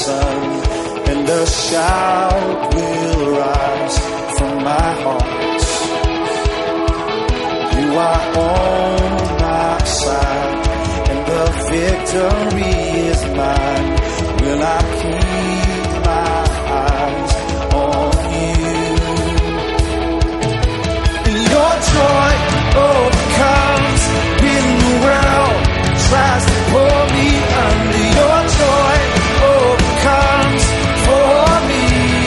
sun, and a shout will rise from my heart. You are on my side, and the victory is mine. Will I keep my eyes on you? Your joy overcomes when the world tries to pull me under. Your joy overcomes for me.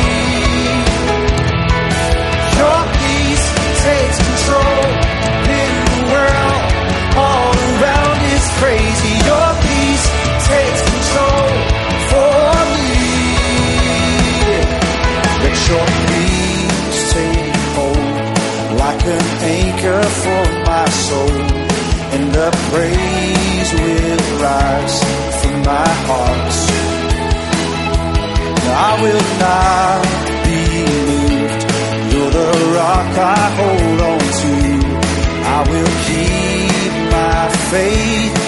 Your peace takes control when the world all around is crazy. Your peace takes control for me. Let your peace take hold like an anchor for my soul, and the praise will rise from my heart. I will not be moved. You're the rock I hold on to. I will keep my faith